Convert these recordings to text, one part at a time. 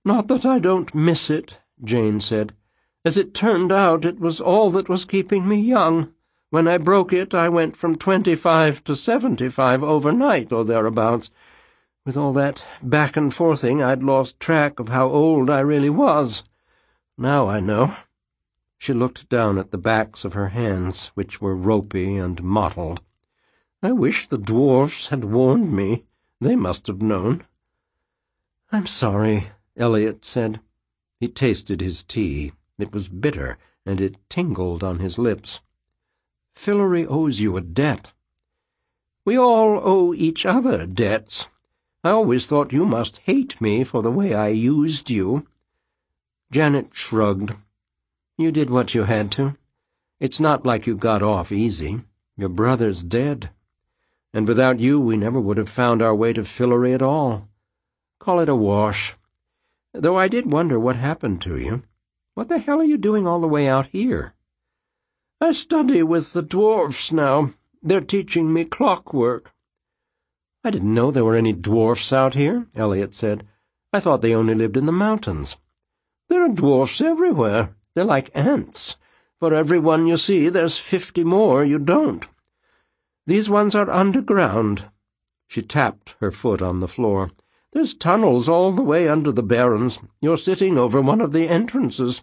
"Not that I don't miss it," Jane said. "As it turned out, it was all that was keeping me young. When I broke it, I went from 25 to 75 overnight or thereabouts. With all that back-and-forthing, I'd lost track of how old I really was. Now I know." She looked down at the backs of her hands, which were ropey and mottled. "I wish the dwarfs had warned me. They must have known." "I'm sorry," Elliot said. He tasted his tea. It was bitter, and it tingled on his lips. "Fillory owes you a debt." "We all owe each other debts. I always thought you must hate me for the way I used you." Janet shrugged. "You did what you had to. It's not like you got off easy. Your brother's dead. And without you we never would have found our way to Fillory at all. Call it a wash. Though I did wonder what happened to you. What the hell are you doing all the way out here?" "I study with the dwarfs now. They're teaching me clockwork." "I didn't know there were any dwarfs out here," Elliot said. "I thought they only lived in the mountains." "There are dwarfs everywhere. They're like ants. For every one you see, there's 50 more you don't. These ones are underground." She tapped her foot on the floor. "There's tunnels all the way under the barrens. You're sitting over one of the entrances."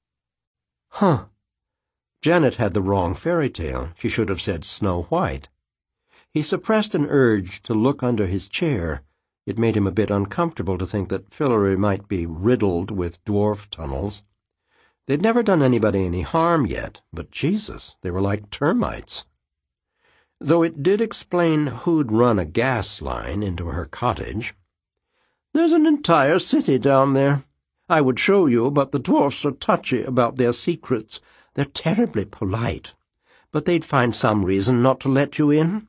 "Huh." Janet had the wrong fairy tale. She should have said Snow White. He suppressed an urge to look under his chair. It made him a bit uncomfortable to think that Fillory might be riddled with dwarf tunnels. They'd never done anybody any harm yet, but Jesus, they were like termites. Though it did explain who'd run a gas line into her cottage. "There's an entire city down there. I would show you, but the dwarfs are touchy about their secrets. They're terribly polite. But they'd find some reason not to let you in."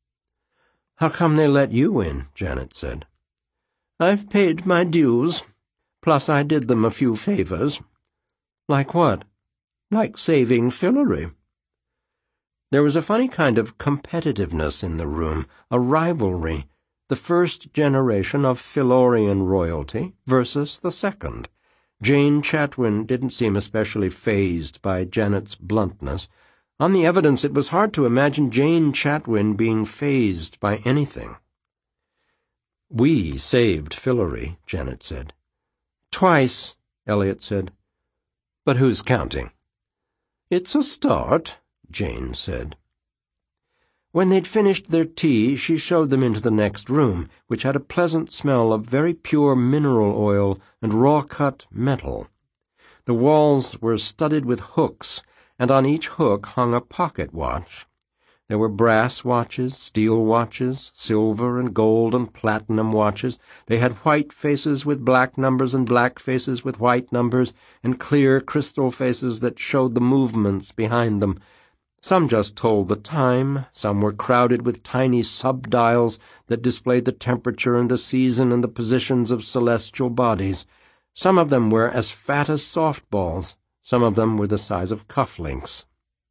"How come they let you in?" Janet said. "I've paid my dues. Plus I did them a few favors." "Like what?" "Like saving Fillory." There was a funny kind of competitiveness in the room, a rivalry, the first generation of Fillorian royalty versus the second. Jane Chatwin didn't seem especially fazed by Janet's bluntness. On the evidence, it was hard to imagine Jane Chatwin being fazed by anything. "We saved Fillory," Janet said. "Twice," Elliot said. "But who's counting?" "It's a start," Jane said. When they'd finished their tea, she showed them into the next room, which had a pleasant smell of very pure mineral oil and raw-cut metal. The walls were studded with hooks, and on each hook hung a pocket watch. There were brass watches, steel watches, silver and gold and platinum watches. They had white faces with black numbers and black faces with white numbers, and clear crystal faces that showed the movements behind them. Some just told the time, some were crowded with tiny sub-dials that displayed the temperature and the season and the positions of celestial bodies. Some of them were as fat as softballs. Some of them were the size of cufflinks.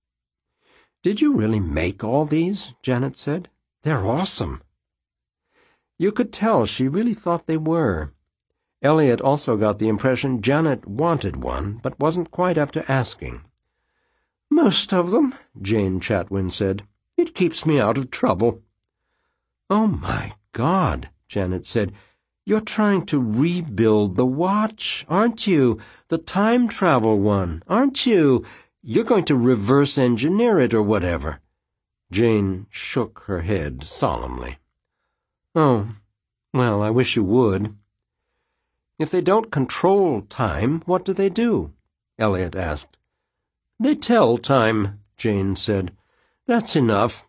"Did you really make all these?" Janet said. "They're awesome." You could tell she really thought they were. Elliot also got the impression Janet wanted one, but wasn't quite up to asking. "Most of them," Jane Chatwin said. "It keeps me out of trouble." "Oh, my God," Janet said. "You're trying to rebuild the watch, aren't you? The time travel one, aren't you? You're going to reverse engineer it or whatever." Jane shook her head solemnly. "Oh, well, I wish you would." "If they don't control time, what do they do?" Elliot asked. "They tell time," Jane said. "That's enough."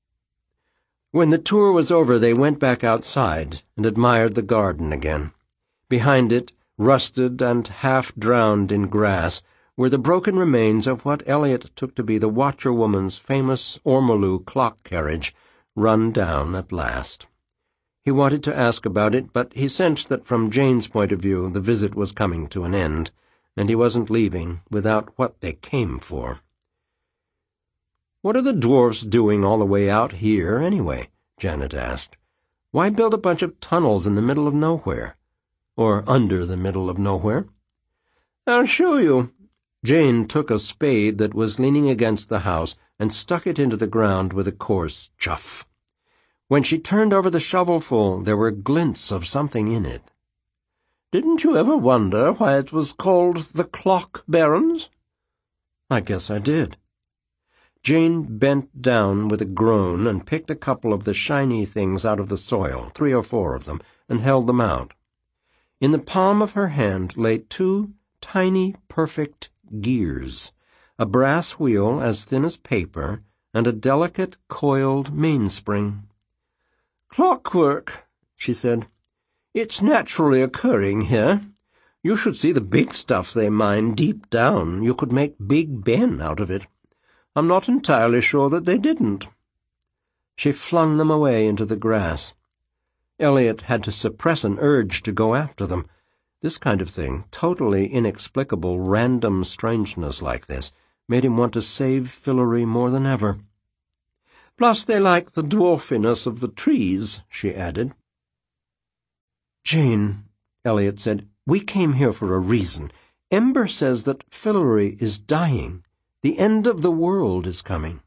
When the tour was over, they went back outside and admired the garden again. Behind it, rusted and half-drowned in grass, were the broken remains of what Elliot took to be the watcher-woman's famous ormolu clock carriage, run down at last. He wanted to ask about it, but he sensed that from Jane's point of view the visit was coming to an end, and he wasn't leaving without what they came for. "What are the dwarfs doing all the way out here, anyway?" Janet asked. "Why build a bunch of tunnels in the middle of nowhere?" or under the middle of nowhere. I'll show you. Jane took a spade that was leaning against the house and stuck it into the ground with a coarse chuff. When she turned over the shovelful, there were glints of something in it. Didn't you ever wonder why it was called the Clock Barons? I guess I did. Jane bent down with a groan and picked a couple of the shiny things out of the soil, 3 or 4 of them, and held them out. In the palm of her hand lay 2 tiny, perfect gears, a brass wheel as thin as paper, and a delicate, coiled mainspring. "Clockwork," she said. "It's naturally occurring here. You should see the big stuff they mine deep down. You could make Big Ben out of it. I'm not entirely sure that they didn't." She flung them away into the grass. Elliot had to suppress an urge to go after them. This kind of thing, totally inexplicable, random strangeness like this, made him want to save Fillory more than ever. "Plus they like the dwarfiness of the trees," she added. "Jane," Elliot said, "we came here for a reason. Ember says that Fillory is dying. The end of the world is coming."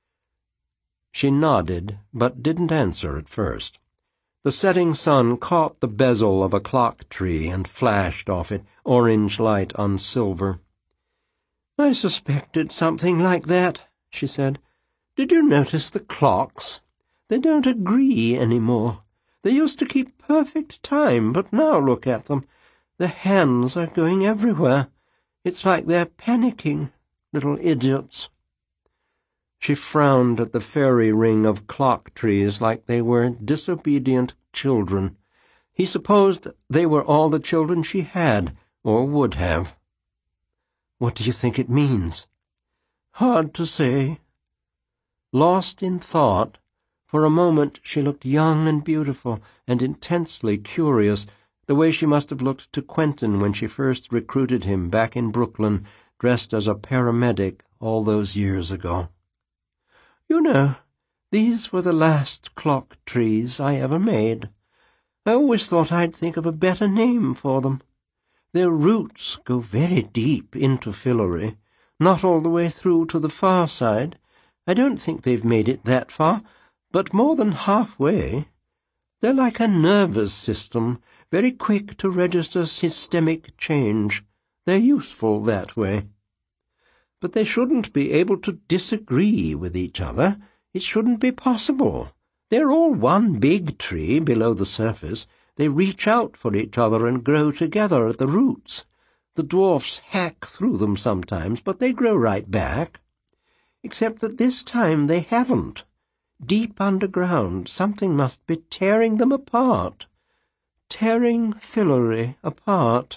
She nodded, but didn't answer at first. The setting sun caught the bezel of a clock tree and flashed off it, orange light on silver. "I suspected something like that," she said. "Did you notice the clocks? They don't agree any more. They used to keep perfect time, but now look at them. The hands are going everywhere. It's like they're panicking, little idiots." She frowned at the fairy ring of clock trees like they were disobedient children. He supposed they were all the children she had, or would have. "What do you think it means?" "Hard to say." Lost in thought, for a moment she looked young and beautiful and intensely curious, the way she must have looked to Quentin when she first recruited him back in Brooklyn, dressed as a paramedic all those years ago. "You know, these were the last clock trees I ever made. I always thought I'd think of a better name for them. Their roots go very deep into Fillory, not all the way through to the far side. I don't think they've made it that far, but more than halfway. They're like a nervous system, very quick to register systemic change. They're useful that way. But they shouldn't be able to disagree with each other. It shouldn't be possible. They're all one big tree below the surface. They reach out for each other and grow together at the roots. The dwarfs hack through them sometimes, but they grow right back. Except that this time they haven't. Deep underground, something must be tearing them apart. Tearing Fillory apart.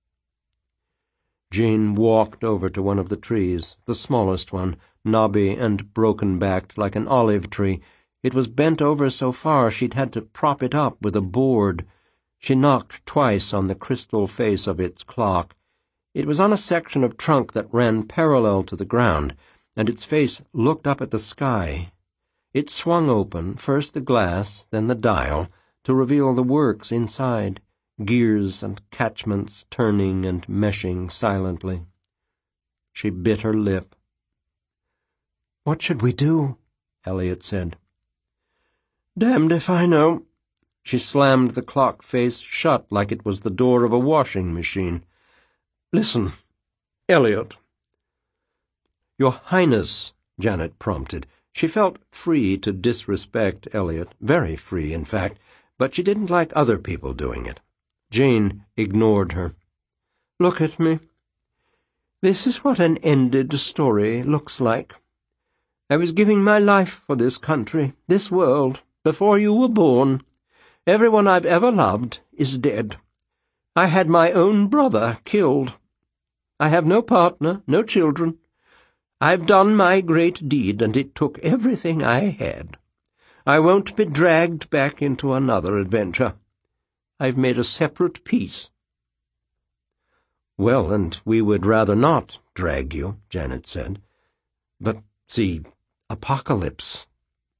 Jane walked over to one of the trees, the smallest one, knobby and broken-backed like an olive tree. It was bent over so far she'd had to prop it up with a board. She knocked twice on the crystal face of its clock. It was on a section of trunk that ran parallel to the ground, and its face looked up at the sky. It swung open, first the glass, then the dial, to reveal the works inside, gears and catchments turning and meshing silently. She bit her lip. "What should we do?" Elliot said. "Damned if I know." She slammed the clock face shut like it was the door of a washing machine. "Listen, Elliot." "Your Highness," Janet prompted. She felt free to disrespect Elliot, very free, in fact, but she didn't like other people doing it. Jane ignored her. "Look at me. This is what an ended story looks like. I was giving my life for this country, this world, before you were born. Everyone I've ever loved is dead. I had my own brother killed. I have no partner, no children. I've done my great deed, and it took everything I had. I won't be dragged back into another adventure. I've made a separate peace." "Well, and we would rather not drag you," Janet said. "But, see, apocalypse."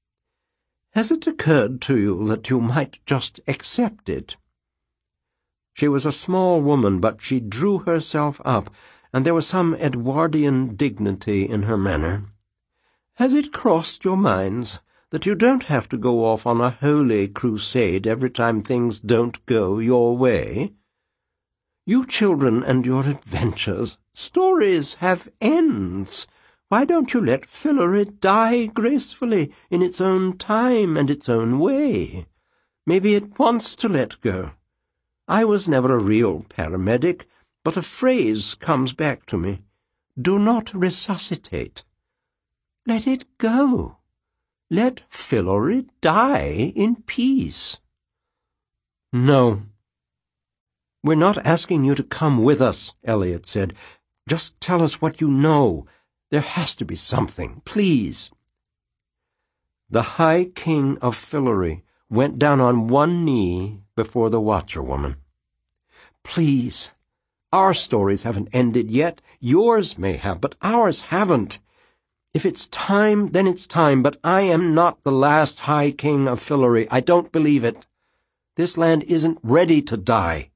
"Has it occurred to you that you might just accept it?" She was a small woman, but she drew herself up, and there was some Edwardian dignity in her manner. "Has it crossed your minds that you don't have to go off on a holy crusade every time things don't go your way? You children and your adventures. Stories have ends. Why don't you let Fillory die gracefully in its own time and its own way? Maybe it wants to let go. I was never a real paramedic, but a phrase comes back to me. Do not resuscitate. Let it go. Let Fillory die in peace." "No." "We're not asking you to come with us," Elliot said. "Just tell us what you know. There has to be something, please." The High King of Fillory went down on one knee before the Watcher-woman. "Please, our stories haven't ended yet. Yours may have, but ours haven't. If it's time, then it's time, but I am not the last High King of Fillory. I don't believe it. This land isn't ready to die."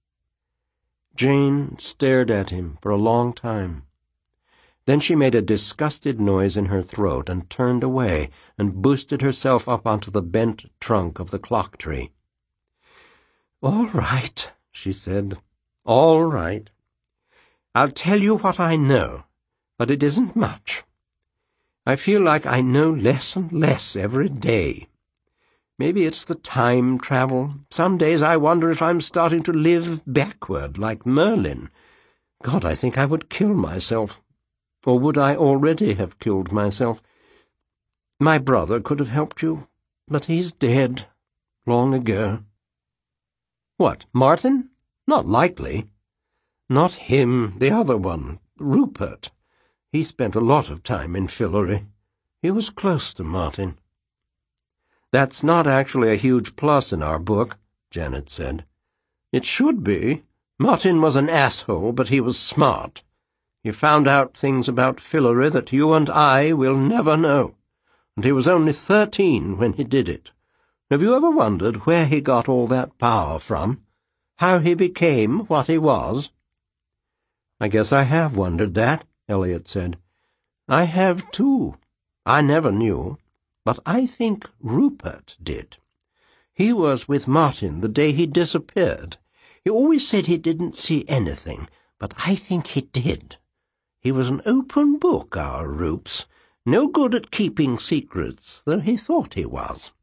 Jane stared at him for a long time. Then she made a disgusted noise in her throat and turned away and boosted herself up onto the bent trunk of the clock tree. "All right," she said. "All right. I'll tell you what I know, but it isn't much. I feel like I know less and less every day. Maybe it's the time travel. Some days I wonder if I'm starting to live backward, like Merlin. God, I think I would kill myself. Or would I already have killed myself? My brother could have helped you, but he's dead long ago." "What, Martin? Not likely." "Not him, the other one, Rupert. He spent a lot of time in Fillory. He was close to Martin." "That's not actually a huge plus in our book," Janet said. "It should be. Martin was an asshole, but he was smart. He found out things about Fillory that you and I will never know, and he was only 13 when he did it. Have you ever wondered where he got all that power from? How he became what he was?" "I guess I have wondered that," Elliot said. "I have too. I never knew. But I think Rupert did. He was with Martin the day he disappeared. He always said he didn't see anything, but I think he did. He was an open book, our Rupes. No good at keeping secrets, though he thought he was.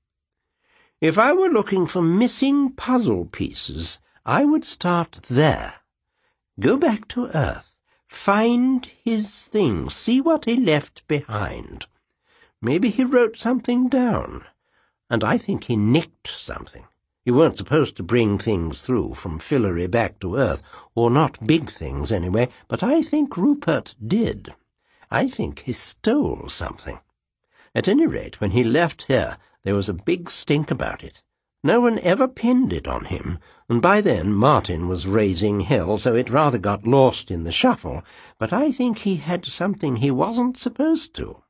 If I were looking for missing puzzle pieces, I would start there. Go back to Earth. Find his things. See what he left behind. Maybe he wrote something down, and I think he nicked something. You weren't supposed to bring things through from Fillory back to Earth, or not big things anyway, but I think Rupert did. I think he stole something. At any rate, when he left here, there was a big stink about it. No one ever pinned it on him, and by then Martin was raising hell, so it rather got lost in the shuffle, but I think he had something he wasn't supposed to.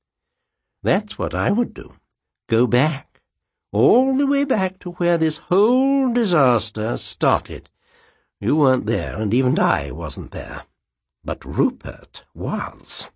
That's what I would do. Go back. All the way back to where this whole disaster started. You weren't there, and even I wasn't there. But Rupert was."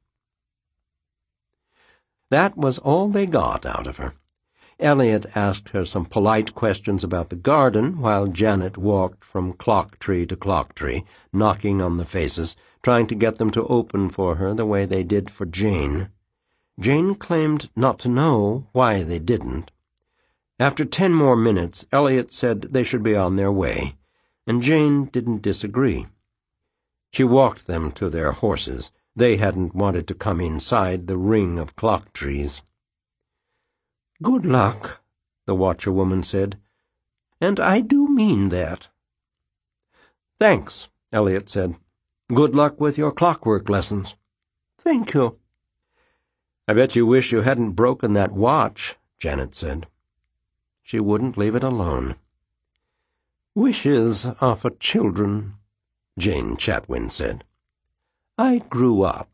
That was all they got out of her. Elliot asked her some polite questions about the garden, while Janet walked from clock tree to clock tree, knocking on the faces, trying to get them to open for her the way they did for Jane. Jane claimed not to know why they didn't. After 10 more minutes, Elliot said they should be on their way, and Jane didn't disagree. She walked them to their horses. They hadn't wanted to come inside the ring of clock trees. "Good luck," the Watcher-woman said, "and I do mean that." "Thanks," Elliot said. "Good luck with your clockwork lessons." "Thank you." "I bet you wish you hadn't broken that watch," Janet said. She wouldn't leave it alone. "Wishes are for children," Jane Chatwin said. "I grew up."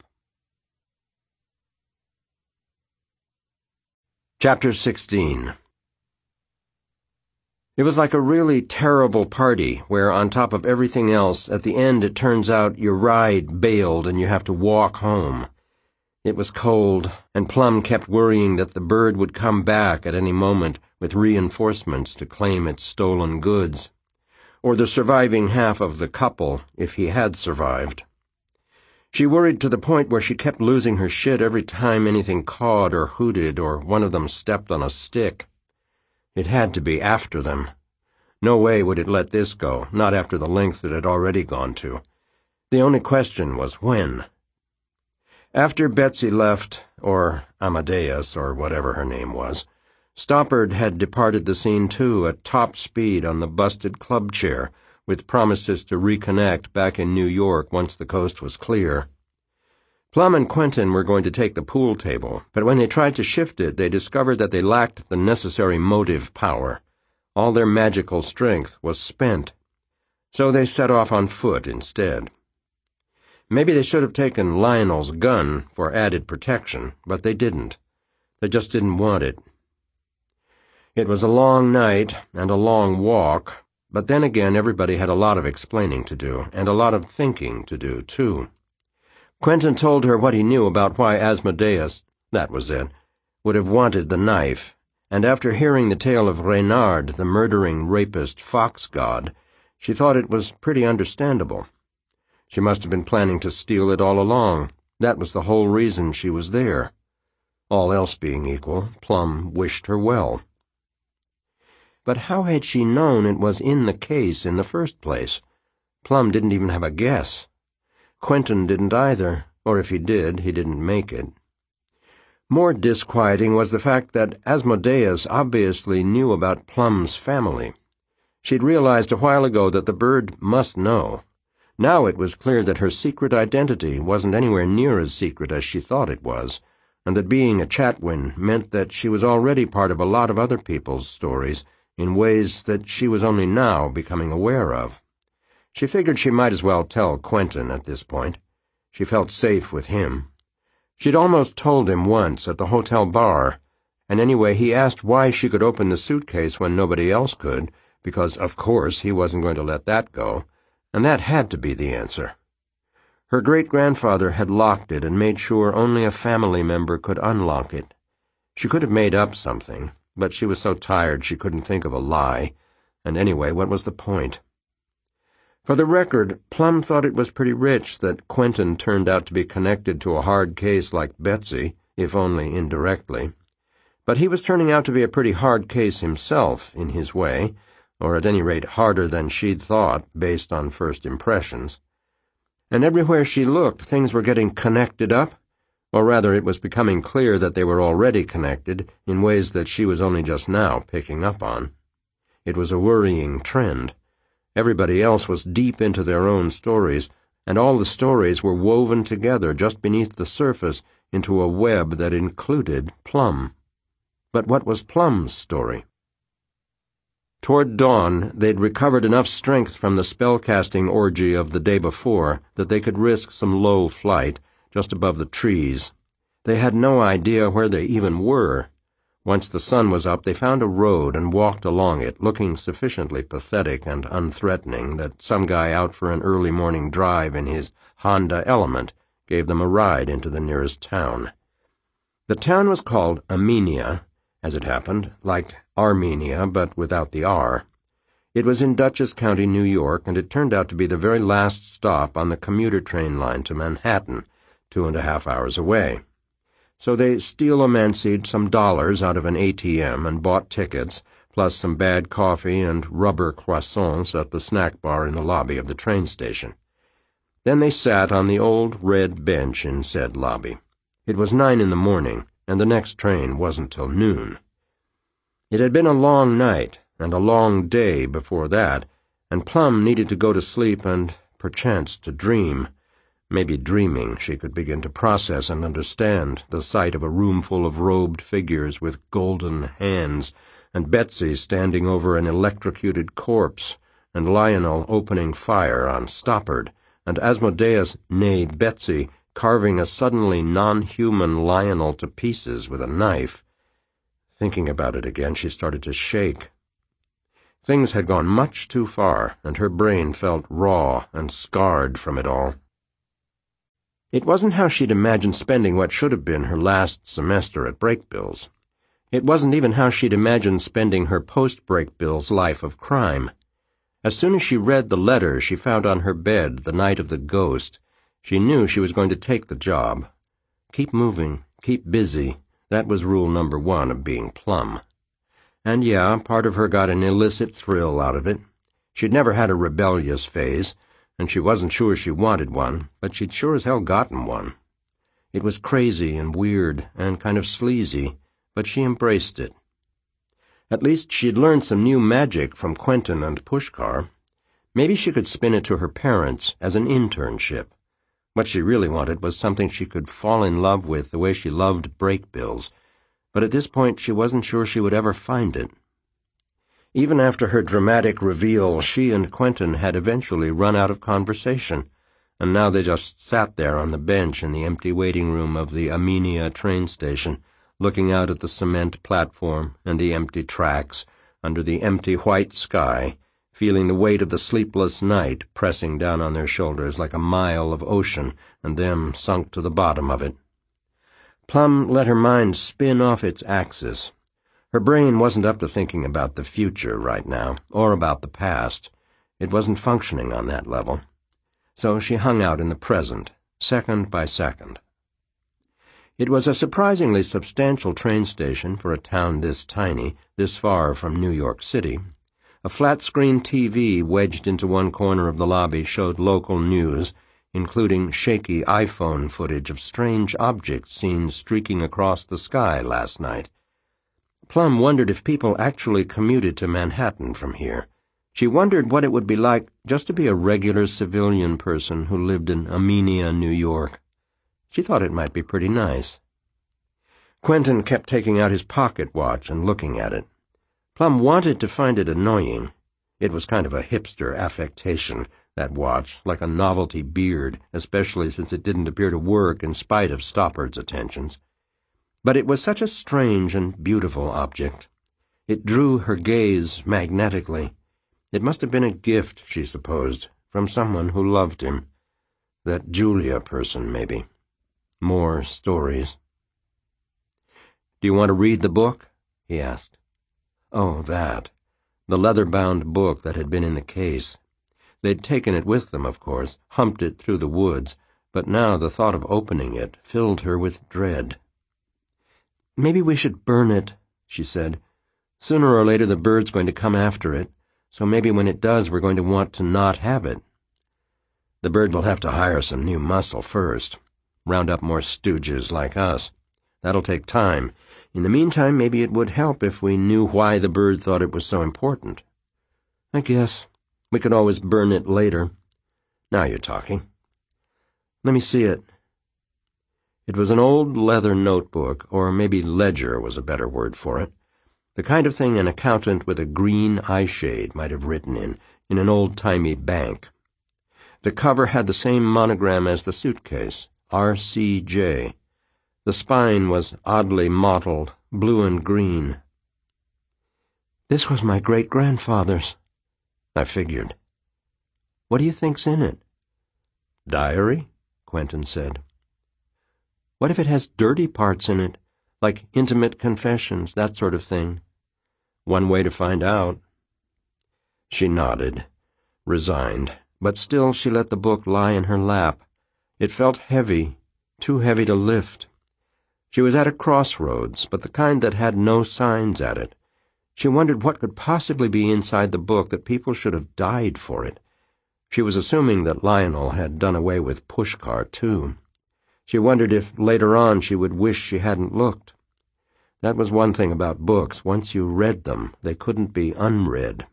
Chapter 16. It was like a really terrible party where, on top of everything else, at the end it turns out your ride bailed and you have to walk home. It was cold, and Plum kept worrying that the bird would come back at any moment with reinforcements to claim its stolen goods, or the surviving half of the couple, if he had survived. She worried to the point where she kept losing her shit every time anything cawed or hooted or one of them stepped on a stick. It had to be after them. No way would it let this go, not after the length it had already gone to. The only question was when. After Betsy left, or Amadeus, or whatever her name was, Stoppard had departed the scene too at top speed on the busted club chair, with promises to reconnect back in New York once the coast was clear. Plum and Quentin were going to take the pool table, but when they tried to shift it, they discovered that they lacked the necessary motive power. All their magical strength was spent. So they set off on foot instead. Maybe they should have taken Lionel's gun for added protection, but they didn't. They just didn't want it. It was a long night and a long walk, but then again everybody had a lot of explaining to do, and a lot of thinking to do, too. Quentin told her what he knew about why Asmodeus, that was it, would have wanted the knife, and after hearing the tale of Reynard, the murdering rapist fox god, she thought it was pretty understandable. She must have been planning to steal it all along. That was the whole reason she was there. All else being equal, Plum wished her well. But how had she known it was in the case in the first place? Plum didn't even have a guess. Quentin didn't either, or if he did, he didn't make it. More disquieting was the fact that Asmodeus obviously knew about Plum's family. She'd realized a while ago that the bird must know. Now it was clear that her secret identity wasn't anywhere near as secret as she thought it was, and that being a Chatwin meant that she was already part of a lot of other people's stories in ways that she was only now becoming aware of. She figured she might as well tell Quentin at this point. She felt safe with him. She'd almost told him once at the hotel bar, and anyway he asked why she could open the suitcase when nobody else could, because of course he wasn't going to let that go, and that had to be the answer. Her great-grandfather had locked it and made sure only a family member could unlock it. She could have made up something, but she was so tired she couldn't think of a lie, and anyway, what was the point? For the record, Plum thought it was pretty rich that Quentin turned out to be connected to a hard case like Betsy, if only indirectly. But he was turning out to be a pretty hard case himself, in his way, or at any rate harder than she'd thought, based on first impressions. And everywhere she looked, things were getting connected up, or rather it was becoming clear that they were already connected in ways that she was only just now picking up on. It was a worrying trend. Everybody else was deep into their own stories, and all the stories were woven together just beneath the surface into a web that included Plum. But what was Plum's story? Toward dawn, they'd recovered enough strength from the spellcasting orgy of the day before that they could risk some low flight just above the trees. They had no idea where they even were. Once the sun was up, they found a road and walked along it, looking sufficiently pathetic and unthreatening that some guy out for an early morning drive in his Honda Element gave them a ride into the nearest town. The town was called Amenia, as it happened, like Armenia, but without the R. It was in Dutchess County, New York, and it turned out to be the very last stop on the commuter train line to Manhattan, 2.5 hours away. So they steelomancied some dollars out of an ATM and bought tickets, plus some bad coffee and rubber croissants at the snack bar in the lobby of the train station. Then they sat on the old red bench in said lobby. It was 9 a.m, and the next train wasn't till noon. It had been a long night, and a long day before that, and Plum needed to go to sleep and, perchance, to dream. Maybe dreaming she could begin to process and understand the sight of a room full of robed figures with golden hands, and Betsy standing over an electrocuted corpse, and Lionel opening fire on Stoppard, and Asmodeus, nay Betsy, carving a suddenly non-human Lionel to pieces with a knife. Thinking about it again, she started to shake. Things had gone much too far, and her brain felt raw and scarred from it all. It wasn't how she'd imagined spending what should have been her last semester at Brakebills. It wasn't even how she'd imagined spending her post-Brakebills life of crime. As soon as she read the letter she found on her bed the night of the ghost, she knew she was going to take the job. Keep moving, keep busy, that was rule number 1 of being Plum. And yeah, part of her got an illicit thrill out of it. She'd never had a rebellious phase, and she wasn't sure she wanted one, but she'd sure as hell gotten one. It was crazy and weird and kind of sleazy, but she embraced it. At least she'd learned some new magic from Quentin and Pushkar. Maybe she could spin it to her parents as an internship. What she really wanted was something she could fall in love with the way she loved Brakebills, but at this point she wasn't sure she would ever find it. Even after her dramatic reveal, she and Quentin had eventually run out of conversation, and now they just sat there on the bench in the empty waiting room of the Amenia train station, looking out at the cement platform and the empty tracks under the empty white sky, feeling the weight of the sleepless night pressing down on their shoulders like a mile of ocean, and them sunk to the bottom of it. Plum let her mind spin off its axis. Her brain wasn't up to thinking about the future right now, or about the past. It wasn't functioning on that level. So she hung out in the present, second by second. It was a surprisingly substantial train station for a town this tiny, this far from New York City. A flat-screen TV wedged into one corner of the lobby showed local news, including shaky iPhone footage of strange objects seen streaking across the sky last night. Plum wondered if people actually commuted to Manhattan from here. She wondered what it would be like just to be a regular civilian person who lived in Amenia, New York. She thought it might be pretty nice. Quentin kept taking out his pocket watch and looking at it. Plum wanted to find it annoying. It was kind of a hipster affectation, that watch, like a novelty beard, especially since it didn't appear to work in spite of Stoppard's attentions. But it was such a strange and beautiful object. It drew her gaze magnetically. It must have been a gift, she supposed, from someone who loved him. That Julia person, maybe. More stories. "Do you want to read the book?" he asked. Oh, that. The leather-bound book that had been in the case. They'd taken it with them, of course, humped it through the woods, but now the thought of opening it filled her with dread. "Maybe we should burn it," she said. "Sooner or later the bird's going to come after it, so maybe when it does we're going to want to not have it." "The bird will have to hire some new muscle first. Round up more stooges like us. That'll take time. In the meantime, maybe it would help if we knew why the bird thought it was so important." "I guess. We could always burn it later." "Now you're talking." "Let me see it." It was an old leather notebook, or maybe ledger was a better word for it. The kind of thing an accountant with a green eyeshade might have written in an old-timey bank. The cover had the same monogram as the suitcase, R.C.J. The spine was oddly mottled, blue and green. "This was my great-grandfather's." "I figured." "What do you think's in it?" "Diary?" Quentin said. "What if it has dirty parts in it, like intimate confessions, that sort of thing?" "One way to find out." She nodded, resigned, but still she let the book lie in her lap. It felt heavy, too heavy to lift. She was at a crossroads, but the kind that had no signs at it. She wondered what could possibly be inside the book that people should have died for it. She was assuming that Lionel had done away with Pushkar, too. She wondered if, later on, she would wish she hadn't looked. That was one thing about books. Once you read them, they couldn't be unread.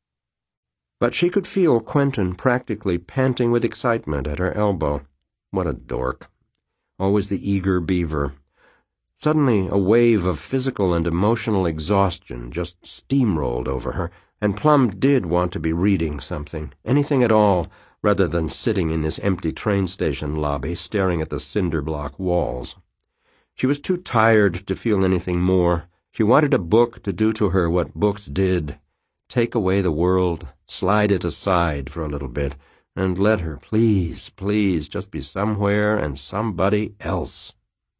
But she could feel Quentin practically panting with excitement at her elbow. What a dork. Always the eager beaver. Suddenly a wave of physical and emotional exhaustion just steamrolled over her, and Plum did want to be reading something, anything at all, rather than sitting in this empty train station lobby staring at the cinder-block walls. She was too tired to feel anything more. She wanted a book to do to her what books did, take away the world, slide it aside for a little bit, and let her, please, please, just be somewhere and somebody else.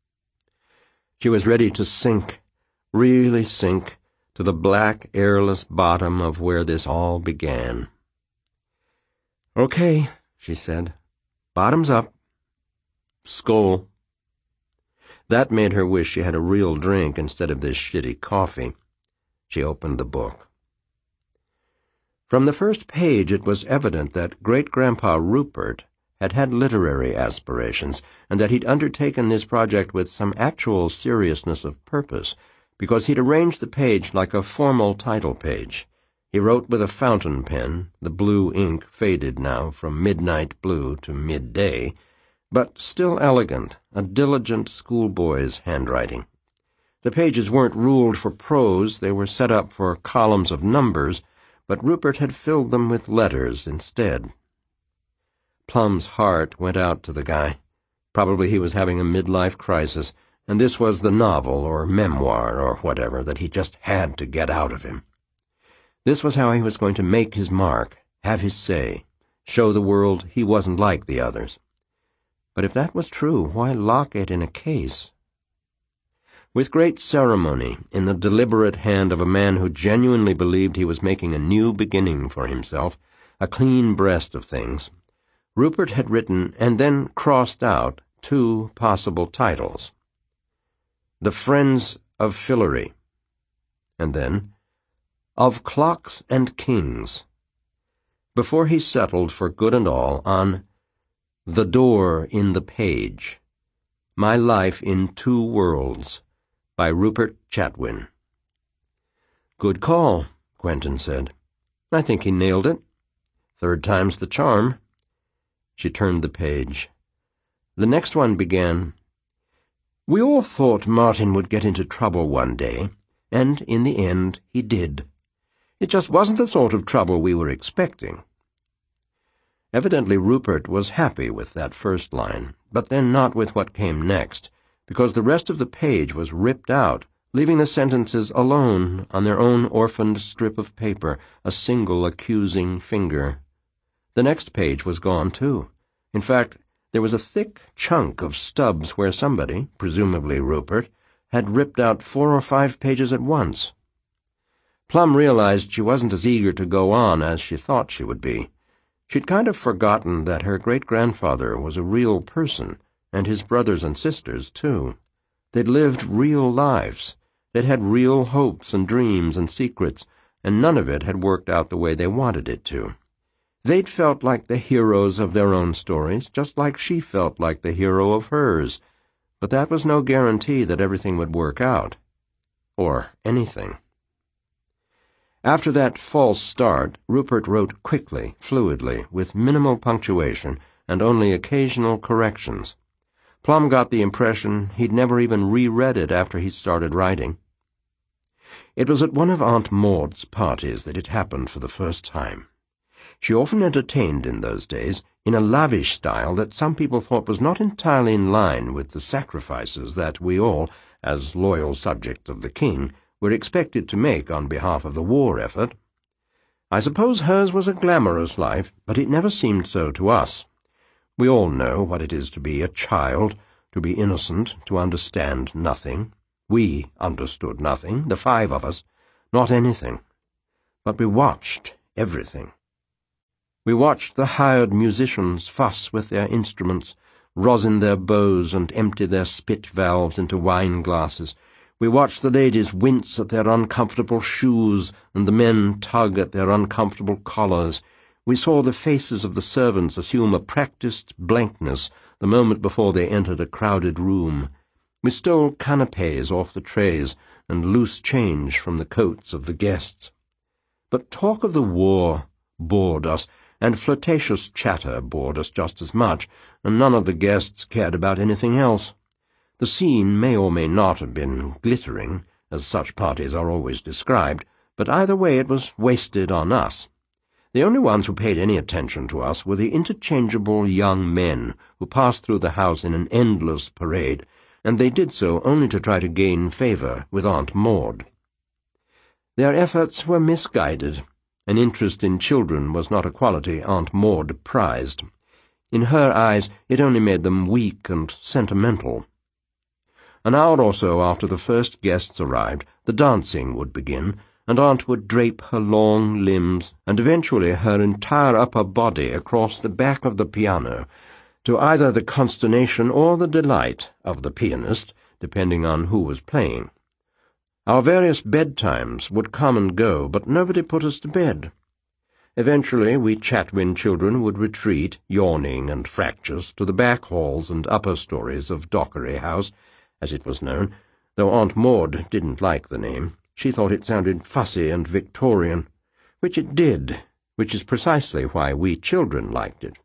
She was ready to sink, really sink, to the black, airless bottom of where this all began. "Okay," she said. "Bottoms up. Skål." That made her wish she had a real drink instead of this shitty coffee. She opened the book. From the first page it was evident that Great-Grandpa Rupert had had literary aspirations, and that he'd undertaken this project with some actual seriousness of purpose, because he'd arranged the page like a formal title page. He wrote with a fountain pen, the blue ink faded now from midnight blue to midday, but still elegant, a diligent schoolboy's handwriting. The pages weren't ruled for prose, they were set up for columns of numbers, but Rupert had filled them with letters instead. Plum's heart went out to the guy. Probably he was having a midlife crisis, and this was the novel or memoir or whatever that he just had to get out of him. This was how he was going to make his mark, have his say, show the world he wasn't like the others. But if that was true, why lock it in a case? With great ceremony, in the deliberate hand of a man who genuinely believed he was making a new beginning for himself, a clean breast of things, Rupert had written and then crossed out 2 possible titles. The Friends of Fillory, and then Of Clocks and Kings, before he settled for good and all on The Door in the Page, My Life in 2 Worlds, by Rupert Chatwin. "Good call," Quentin said. "I think he nailed it. 3rd time's the charm." She turned the page. The next one began, "We all thought Martin would get into trouble one day, and in the end he did. It just wasn't the sort of trouble we were expecting." Evidently Rupert was happy with that first line, but then not with what came next, because the rest of the page was ripped out, leaving the sentences alone on their own orphaned strip of paper, a single accusing finger. The next page was gone, too. In fact, there was a thick chunk of stubs where somebody, presumably Rupert, had ripped out 4 or 5 pages at once. Plum realized she wasn't as eager to go on as she thought she would be. She'd kind of forgotten that her great-grandfather was a real person, and his brothers and sisters, too. They'd lived real lives. They'd had real hopes and dreams and secrets, and none of it had worked out the way they wanted it to. They'd felt like the heroes of their own stories, just like she felt like the hero of hers, but that was no guarantee that everything would work out. Or anything. After that false start, Rupert wrote quickly, fluidly, with minimal punctuation and only occasional corrections. Plum got the impression he'd never even reread it after he started writing. It was at one of Aunt Maud's parties that it happened for the first time. She often entertained in those days in a lavish style that some people thought was not entirely in line with the sacrifices that we all, as loyal subjects of the king, were expected to make on behalf of the war effort. I suppose hers was a glamorous life, but it never seemed so to us. We all know what it is to be a child, to be innocent, to understand nothing. We understood nothing, the 5 of us, not anything. But we watched everything. We watched the hired musicians fuss with their instruments, rosin their bows and empty their spit valves into wine glasses. We watched the ladies wince at their uncomfortable shoes and the men tug at their uncomfortable collars. We saw the faces of the servants assume a practiced blankness the moment before they entered a crowded room. We stole canapes off the trays and loose change from the coats of the guests. But talk of the war bored us, and flirtatious chatter bored us just as much, and none of the guests cared about anything else. The scene may or may not have been glittering, as such parties are always described, but either way it was wasted on us. The only ones who paid any attention to us were the interchangeable young men who passed through the house in an endless parade, and they did so only to try to gain favor with Aunt Maud. Their efforts were misguided. An interest in children was not a quality Aunt Maud prized. In her eyes, it only made them weak and sentimental. An hour or so after the first guests arrived, the dancing would begin, and Aunt would drape her long limbs and eventually her entire upper body across the back of the piano, to either the consternation or the delight of the pianist, depending on who was playing. Our various bedtimes would come and go, but nobody put us to bed. Eventually we Chatwin children would retreat, yawning and fractious, to the back halls and upper stories of Dockery House, as it was known, though Aunt Maud didn't like the name. She thought it sounded fussy and Victorian, which it did, which is precisely why we children liked it.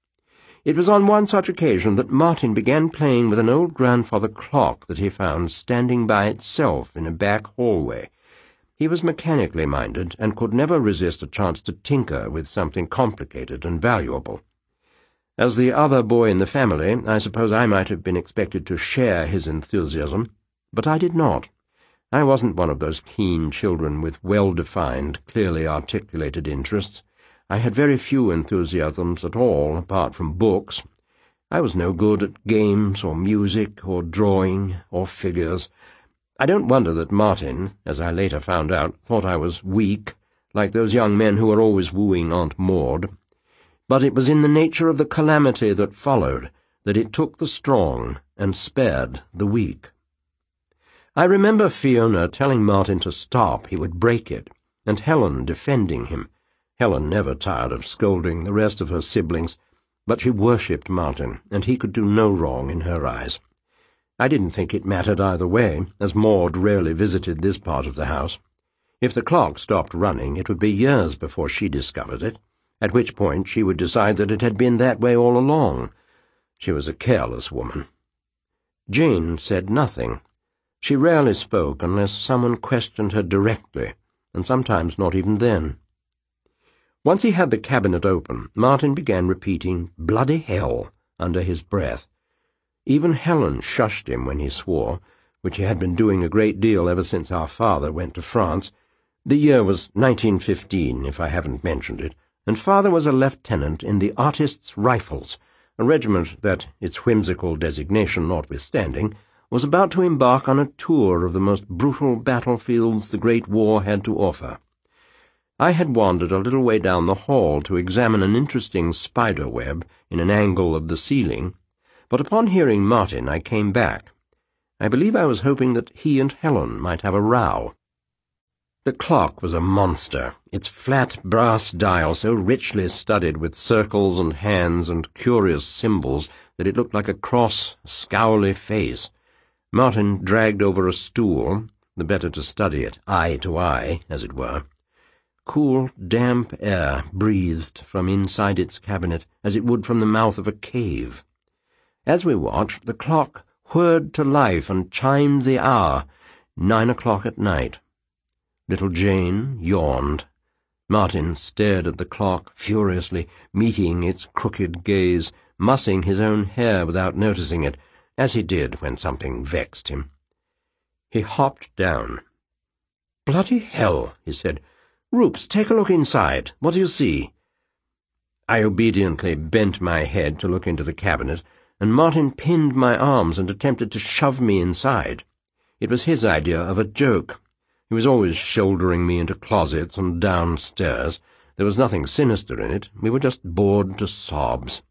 It was on one such occasion that Martin began playing with an old grandfather clock that he found standing by itself in a back hallway. He was mechanically minded and could never resist a chance to tinker with something complicated and valuable. As the other boy in the family, I suppose I might have been expected to share his enthusiasm, but I did not. I wasn't one of those keen children with well-defined, clearly articulated interests. I had very few enthusiasms at all, apart from books. I was no good at games or music or drawing or figures. I don't wonder that Martin, as I later found out, thought I was weak, like those young men who were always wooing Aunt Maud. But it was in the nature of the calamity that followed that it took the strong and spared the weak. I remember Fiona telling Martin to stop, he would break it, and Helen defending him. Helen never tired of scolding the rest of her siblings, but she worshipped Martin, and he could do no wrong in her eyes. I didn't think it mattered either way, as Maud rarely visited this part of the house. If the clock stopped running, it would be years before she discovered it, at which point she would decide that it had been that way all along. She was a careless woman. Jane said nothing. She rarely spoke unless someone questioned her directly, and sometimes not even then. Once he had the cabinet open, Martin began repeating "bloody hell" under his breath. Even Helen shushed him when he swore, which he had been doing a great deal ever since our father went to France. The year was 1915, if I haven't mentioned it, and Father was a lieutenant in the Artists' Rifles, a regiment that, its whimsical designation notwithstanding, was about to embark on a tour of the most brutal battlefields the Great War had to offer. I had wandered a little way down the hall to examine an interesting spider web in an angle of the ceiling, but upon hearing Martin I came back. I believe I was hoping that he and Helen might have a row. The clock was a monster, its flat brass dial so richly studded with circles and hands and curious symbols that it looked like a cross, scowly face. Martin dragged over a stool, the better to study it, eye to eye, as it were. Cool, damp air breathed from inside its cabinet as it would from the mouth of a cave. As we watched, the clock whirred to life and chimed the hour, 9 o'clock at night. Little Jane yawned. Martin stared at the clock furiously, meeting its crooked gaze, mussing his own hair without noticing it, as he did when something vexed him. He hopped down. "Bloody hell," he said. "Roops, take a look inside. What do you see?" I obediently bent my head to look into the cabinet, and Martin pinned my arms and attempted to shove me inside. It was his idea of a joke. He was always shouldering me into closets and downstairs. There was nothing sinister in it. We were just bored to sobs.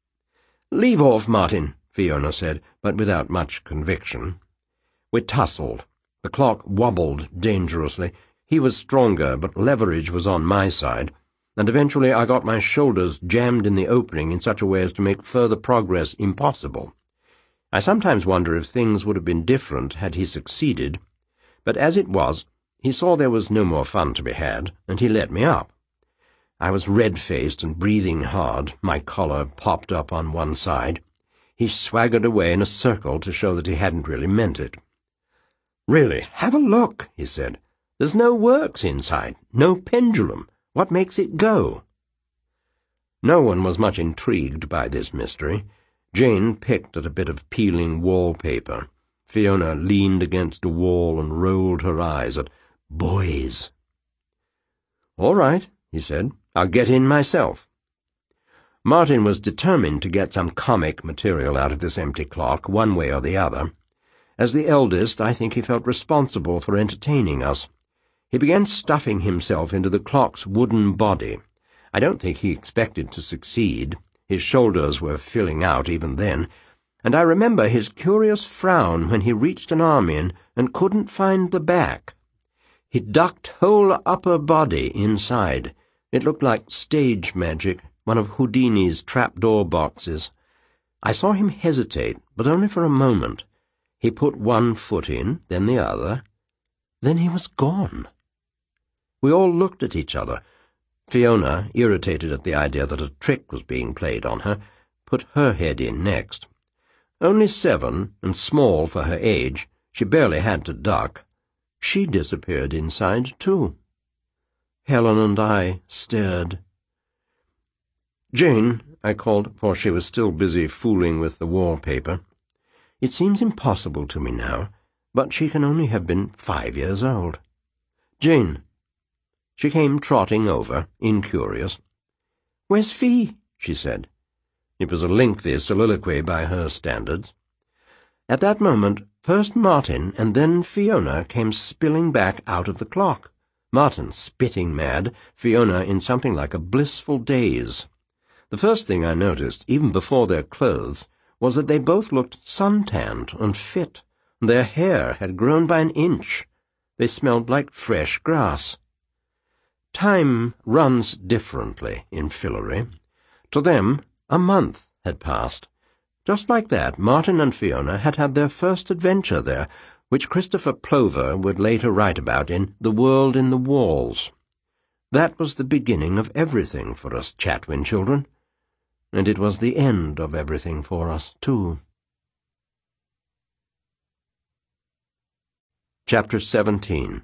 "Leave off, Martin," Fiona said, but without much conviction. We tussled. The clock wobbled dangerously. He was stronger, but leverage was on my side, and eventually I got my shoulders jammed in the opening in such a way as to make further progress impossible. I sometimes wonder if things would have been different had he succeeded, but as it was, he saw there was no more fun to be had, and he let me up. I was red-faced and breathing hard, my collar popped up on one side. He swaggered away in a circle to show that he hadn't really meant it. "Really, have a look," he said. "There's no works inside, no pendulum. What makes it go?" No one was much intrigued by this mystery. Jane picked at a bit of peeling wallpaper. Fiona leaned against a wall and rolled her eyes at boys. "All right, he said. "I'll get in myself." Martin was determined to get some comic material out of this empty clock, one way or the other. As the eldest, I think he felt responsible for entertaining us. He began stuffing himself into the clock's wooden body. I don't think he expected to succeed. His shoulders were filling out even then, and I remember his curious frown when he reached an arm in and couldn't find the back. He ducked whole upper body inside. It looked like stage magic, one of Houdini's trapdoor boxes. I saw him hesitate, but only for a moment. He put one foot in, then the other. Then he was gone. We all looked at each other. Fiona, irritated at the idea that a trick was being played on her, put her head in next. Only 7, and small for her age, she barely had to duck. She disappeared inside, too. Helen and I stared. "Jane," I called, for she was still busy fooling with the wallpaper. "It seems impossible to me now, but she can only have been 5 years old. Jane." She came trotting over, incurious. "Where's Fee?" she said. It was a lengthy soliloquy by her standards. At that moment, first Martin and then Fiona came spilling back out of the clock, Martin spitting mad, Fiona in something like a blissful daze. The first thing I noticed, even before their clothes, was that they both looked sun-tanned and fit. Their hair had grown by an inch. They smelled like fresh grass. Time runs differently in Fillory. To them, a month had passed. Just like that, Martin and Fiona had had their first adventure there, which Christopher Plover would later write about in The World in the Walls. That was the beginning of everything for us Chatwin children, and it was the end of everything for us, too. Chapter 17.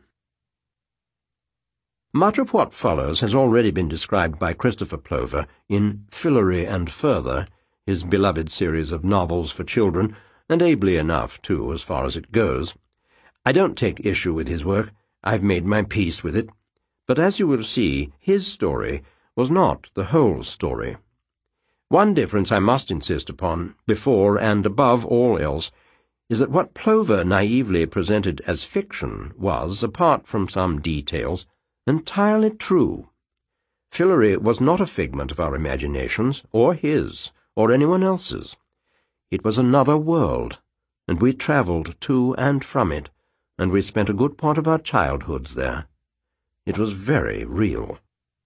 Much of what follows has already been described by Christopher Plover in Fillory and Further, his beloved series of novels for children, and ably enough, too, as far as it goes. I don't take issue with his work. I've made my peace with it. But as you will see, his story was not the whole story. One difference I must insist upon, before and above all else, is that what Plover naively presented as fiction was, apart from some details, entirely true. Fillory was not a figment of our imaginations, or his, or anyone else's. It was another world, and we travelled to and from it, and we spent a good part of our childhoods there. It was very real.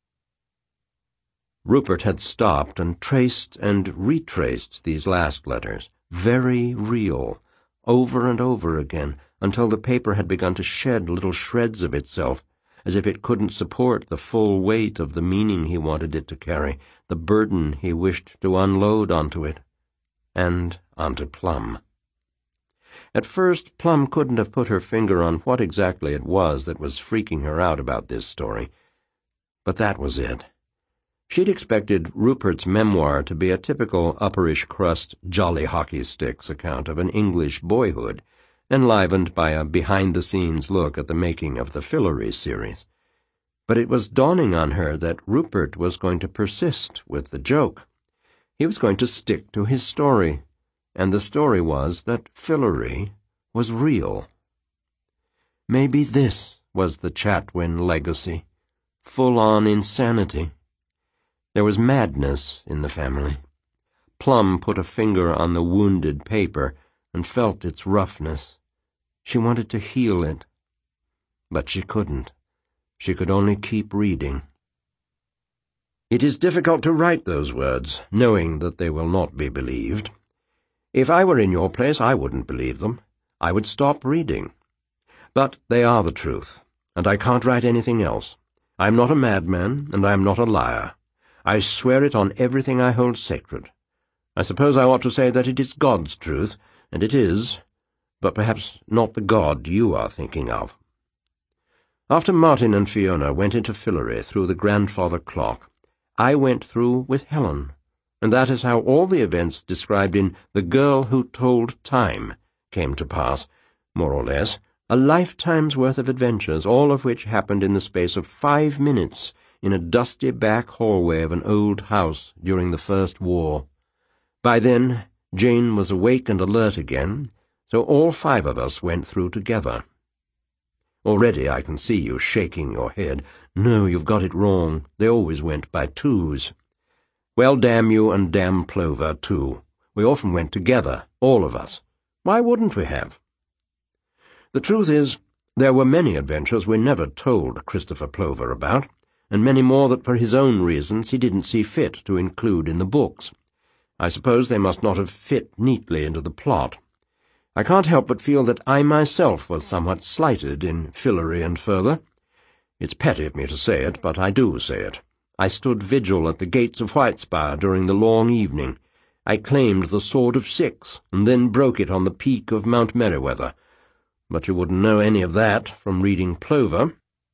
Rupert had stopped and traced and retraced these last letters, very real, over and over again, until the paper had begun to shed little shreds of itself, as if it couldn't support the full weight of the meaning he wanted it to carry, the burden he wished to unload onto it, and onto Plum. At first, Plum couldn't have put her finger on what exactly it was that was freaking her out about this story, but that was it. She'd expected Rupert's memoir to be a typical upperish-crust jolly hockey sticks account of an English boyhood, enlivened by a behind-the-scenes look at the making of the Fillory series. But it was dawning on her that Rupert was going to persist with the joke. He was going to stick to his story, and the story was that Fillory was real. Maybe this was the Chatwin legacy, full-on insanity. There was madness in the family. Plum put a finger on the wounded paper and felt its roughness. She wanted to heal it, but she couldn't. She could only keep reading. It is difficult to write those words, knowing that they will not be believed. If I were in your place, I wouldn't believe them. I would stop reading. But they are the truth, and I can't write anything else. I am not a madman, and I am not a liar. I swear it on everything I hold sacred. I suppose I ought to say that it is God's truth, and it is, but perhaps not the God you are thinking of. After Martin and Fiona went into Fillory through the grandfather clock, I went through with Helen, and that is how all the events described in The Girl Who Told Time came to pass, more or less, a lifetime's worth of adventures, all of which happened in the space of 5 minutes in a dusty back hallway of an old house during the First War. By then, Jane was awake and alert again, so all 5 of us went through together. Already I can see you shaking your head. No, you've got it wrong. They always went by 2s. Well, damn you and damn Plover, too. We often went together, all of us. Why wouldn't we have? The truth is, there were many adventures we never told Christopher Plover about, and many more that for his own reasons he didn't see fit to include in the books. I suppose they must not have fit neatly into the plot. I can't help but feel that I myself was somewhat slighted in Fillory and Further. It's petty of me to say it, but I do say it. I stood vigil at the gates of Whitespire during the long evening. I claimed the Sword of 6, and then broke it on the peak of Mount Merryweather. But you wouldn't know any of that from reading Plover.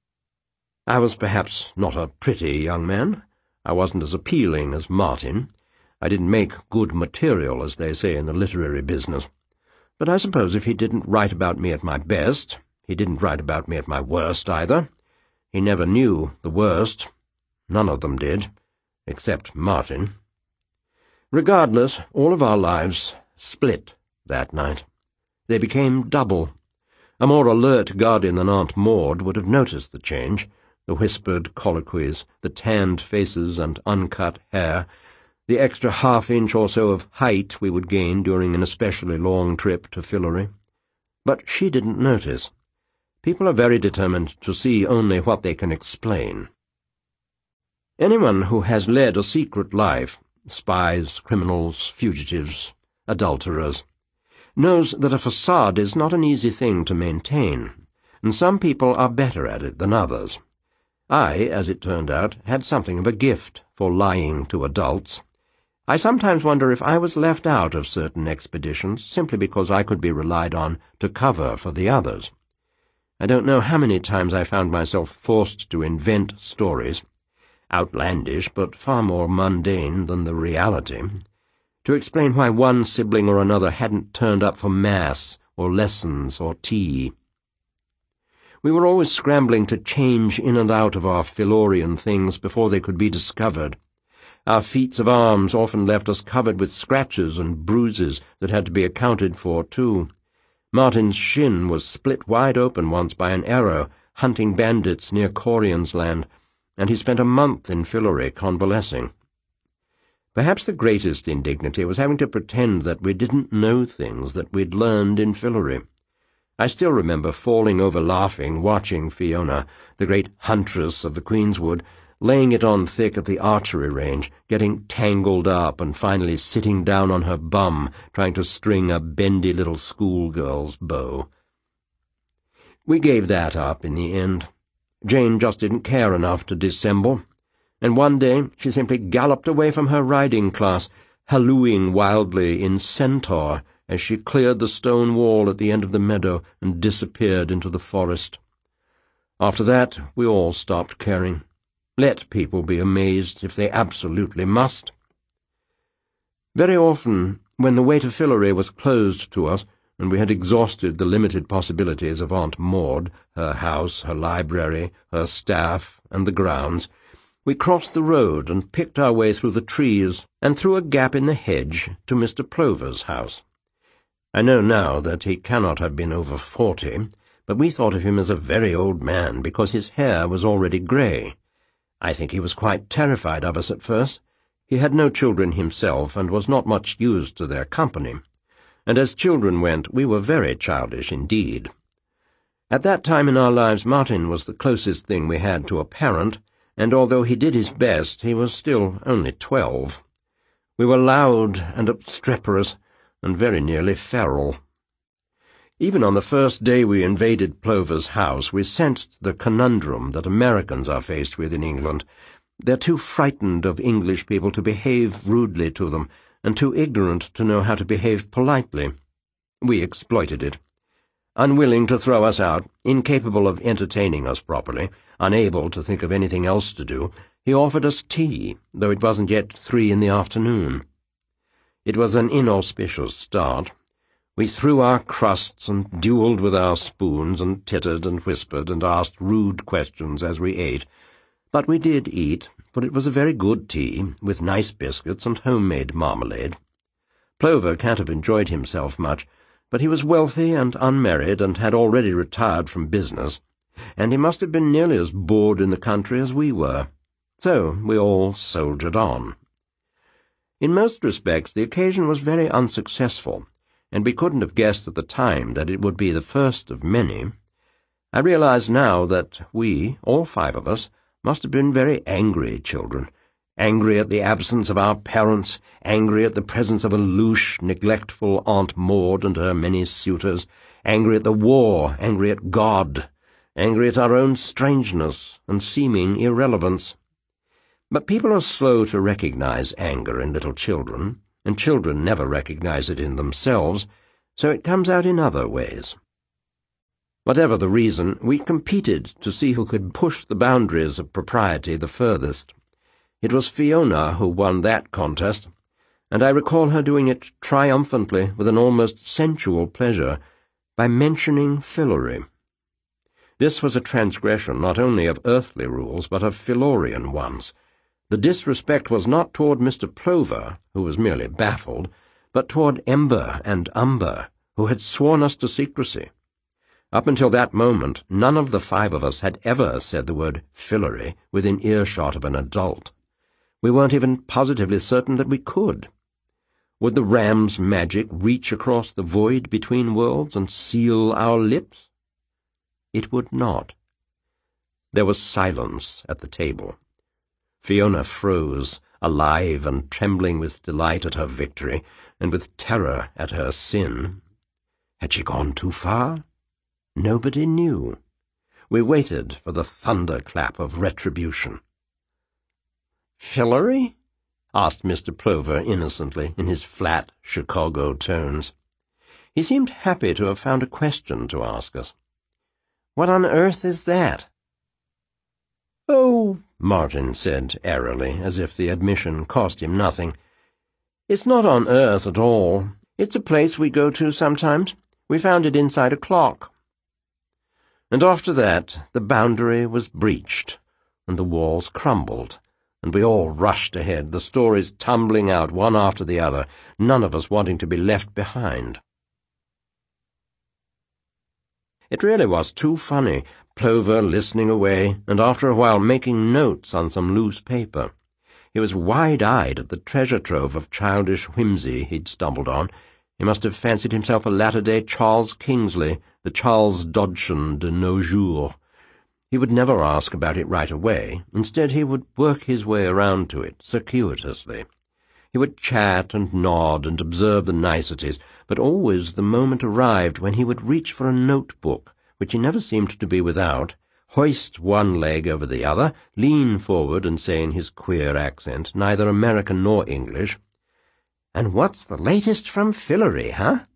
I was perhaps not a pretty young man. I wasn't as appealing as Martin. I didn't make good material, as they say in the literary business. But I suppose if he didn't write about me at my best, he didn't write about me at my worst either. He never knew the worst. None of them did, except Martin. Regardless, all of our lives split that night. They became double. A more alert guardian than Aunt Maud would have noticed the change, the whispered colloquies, the tanned faces and uncut hair, the extra half-inch or so of height we would gain during an especially long trip to Fillory. But she didn't notice. People are very determined to see only what they can explain. Anyone who has led a secret life, spies, criminals, fugitives, adulterers, knows that a facade is not an easy thing to maintain, and some people are better at it than others. I, as it turned out, had something of a gift for lying to adults. I sometimes wonder if I was left out of certain expeditions simply because I could be relied on to cover for the others. I don't know how many times I found myself forced to invent stories, outlandish but far more mundane than the reality, to explain why one sibling or another hadn't turned up for Mass or lessons or tea. We were always scrambling to change in and out of our Fillorian things before they could be discovered. Our feats of arms often left us covered with scratches and bruises that had to be accounted for, too. Martin's shin was split wide open once by an arrow, hunting bandits near Corian's Land, and he spent a month in Fillory convalescing. Perhaps the greatest indignity was having to pretend that we didn't know things that we'd learned in Fillory. I still remember falling over laughing, watching Fiona, the great huntress of the Queenswood, laying it on thick at the archery range, getting tangled up and finally sitting down on her bum, trying to string a bendy little schoolgirl's bow. We gave that up in the end. Jane just didn't care enough to dissemble, and one day she simply galloped away from her riding class, hallooing wildly in Centaur as she cleared the stone wall at the end of the meadow and disappeared into the forest. After that, we all stopped caring. Let people be amazed if they absolutely must. Very often, when the way to Fillory was closed to us, and we had exhausted the limited possibilities of Aunt Maud, her house, her library, her staff, and the grounds, we crossed the road and picked our way through the trees and through a gap in the hedge to Mr. Plover's house. I know now that he cannot have been over 40, but we thought of him as a very old man because his hair was already grey. I think he was quite terrified of us at first. He had no children himself and was not much used to their company, and as children went, we were very childish indeed. At that time in our lives, Martin was the closest thing we had to a parent, and although he did his best, he was still only 12. We were loud and obstreperous, and very nearly feral. Even on the first day we invaded Plover's house, we sensed the conundrum that Americans are faced with in England. They're too frightened of English people to behave rudely to them, and too ignorant to know how to behave politely. We exploited it. Unwilling to throw us out, incapable of entertaining us properly, unable to think of anything else to do, he offered us tea, though it wasn't yet 3 in the afternoon. It was an inauspicious start. We threw our crusts and duelled with our spoons and tittered and whispered and asked rude questions as we ate, But we did eat, for it was a very good tea, with nice biscuits and homemade marmalade. Plover can't have enjoyed himself much, but he was wealthy and unmarried and had already retired from business, and he must have been nearly as bored in the country as we were. So we all soldiered on. In most respects the occasion was very unsuccessful, and we couldn't have guessed at the time that it would be the first of many. I realize now that we, all 5 of us, must have been very angry children, angry at the absence of our parents, angry at the presence of a louche, neglectful Aunt Maud and her many suitors, angry at the war, angry at God, angry at our own strangeness and seeming irrelevance. But people are slow to recognize anger in little children, and children never recognize it in themselves, so it comes out in other ways. Whatever the reason, we competed to see who could push the boundaries of propriety the furthest. It was Fiona who won that contest, and I recall her doing it triumphantly with an almost sensual pleasure, by mentioning Fillory. This was a transgression not only of earthly rules, but of Fillorian ones. The disrespect was not toward Mr. Plover, who was merely baffled, but toward Ember and Umber, who had sworn us to secrecy. Up until that moment, none of the 5 of us had ever said the word Fillory within earshot of an adult. We weren't even positively certain that we could. Would the ram's magic reach across the void between worlds and seal our lips? It would not. There was silence at the table. Fiona froze, alive and trembling with delight at her victory, and with terror at her sin. Had she gone too far? Nobody knew. We waited for the thunderclap of retribution. "Fillory?" asked Mr. Plover innocently, in his flat Chicago tones. He seemed happy to have found a question to ask us. "What on earth is that?" "Oh," Martin said airily, as if the admission cost him nothing, "it's not on earth at all. It's a place we go to sometimes. We found it inside a clock." And after that the boundary was breached, and the walls crumbled, and we all rushed ahead, the stories tumbling out one after the other, none of us wanting to be left behind. It really was too funny, Plover listening away, and after a while making notes on some loose paper. He was wide-eyed at the treasure trove of childish whimsy he'd stumbled on. He must have fancied himself a latter-day Charles Kingsley, the Charles Dodgson de nos jours. He would never ask about it right away. Instead, he would work his way around to it, circuitously. He would chat and nod and observe the niceties, but always the moment arrived when he would reach for a notebook, which he never seemed to be without, hoist one leg over the other, lean forward and say in his queer accent, neither American nor English, "And what's the latest from Fillory, huh?"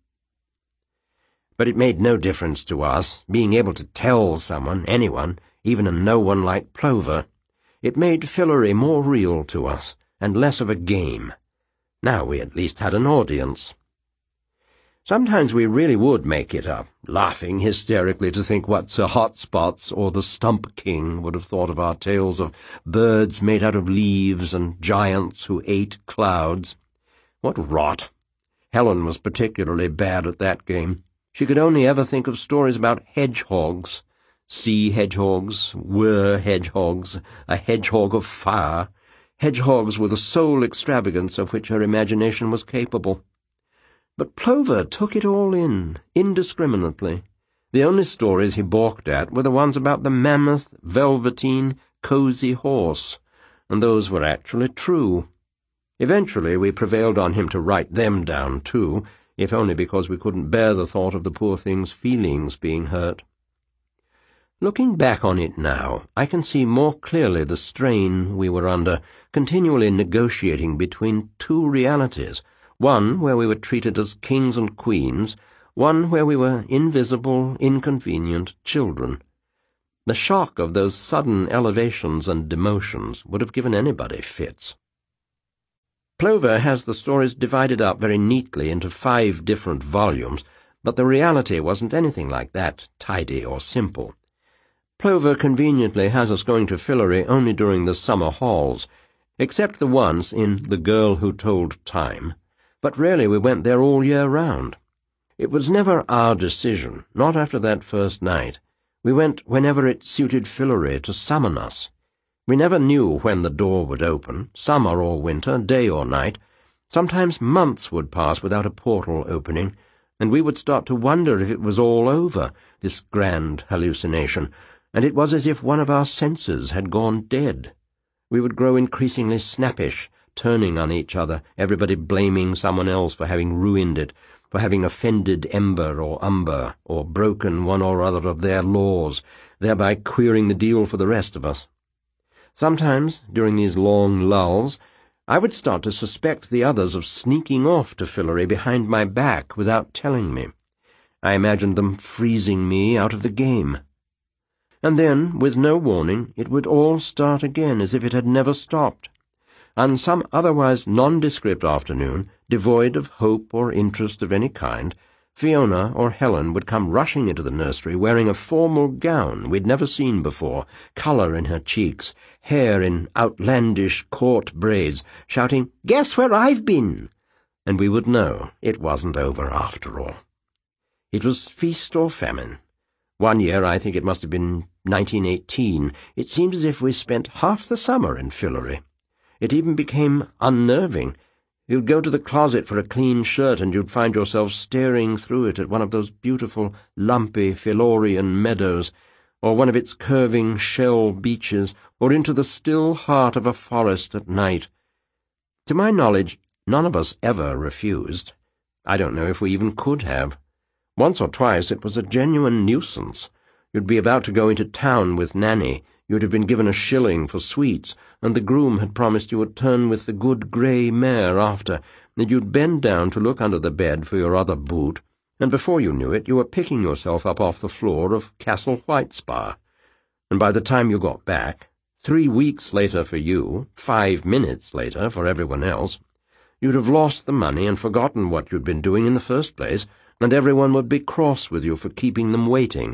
But it made no difference to us, being able to tell someone, anyone, even a no-one like Plover. It made Fillory more real to us, and less of a game. Now we at least had an audience. Sometimes we really would make it up, laughing hysterically to think what Sir Hotspots or the Stump King would have thought of our tales of birds made out of leaves and giants who ate clouds. What rot! Helen was particularly bad at that game. She could only ever think of stories about hedgehogs. Sea hedgehogs, were hedgehogs, a hedgehog of fire. Hedgehogs were the sole extravagance of which her imagination was capable. But Plover took it all in, indiscriminately. The only stories he balked at were the ones about the mammoth, velveteen, cosy horse, and those were actually true. Eventually we prevailed on him to write them down, too, if only because we couldn't bear the thought of the poor thing's feelings being hurt. Looking back on it now, I can see more clearly the strain we were under, continually negotiating between 2 realities, one where we were treated as kings and queens, one where we were invisible, inconvenient children. The shock of those sudden elevations and demotions would have given anybody fits. Plover has the stories divided up very neatly into 5 different volumes, but the reality wasn't anything like that, tidy or simple. Plover conveniently has us going to Fillory only during the summer halls, except the once in The Girl Who Told Time, but really we went there all year round. It was never our decision, not after that first night. We went whenever it suited Fillory to summon us. We never knew when the door would open, summer or winter, day or night. Sometimes months would pass without a portal opening, and we would start to wonder if it was all over, this grand hallucination, and it was as if one of our senses had gone dead. We would grow increasingly snappish, turning on each other, everybody blaming someone else for having ruined it, for having offended Ember or Umber, or broken one or other of their laws, thereby queering the deal for the rest of us. Sometimes, during these long lulls, I would start to suspect the others of sneaking off to Fillory behind my back without telling me. I imagined them freezing me out of the game. And then, with no warning, it would all start again as if it had never stopped. On some otherwise nondescript afternoon, devoid of hope or interest of any kind, Fiona or Helen would come rushing into the nursery wearing a formal gown we'd never seen before, colour in her cheeks, hair in outlandish court braids, shouting, "Guess where I've been!" And we would know it wasn't over after all. It was feast or famine. One year, I think it must have been 1918, it seemed as if we spent half the summer in Fillory. It even became unnerving. You'd go to the closet for a clean shirt, and you'd find yourself staring through it at one of those beautiful, lumpy Fillorian meadows, or one of its curving shell beaches, or into the still heart of a forest at night. To my knowledge, none of us ever refused. I don't know if we even could have. Once or twice it was a genuine nuisance. You'd be about to go into town with Nanny. You'd have been given a shilling for sweets, and the groom had promised you a turn with the good grey mare after, and you'd bend down to look under the bed for your other boot, and before you knew it you were picking yourself up off the floor of Castle Whitespar. And by the time you got back, 3 weeks later for you, 5 minutes later for everyone else, you'd have lost the money and forgotten what you'd been doing in the first place, and everyone would be cross with you for keeping them waiting.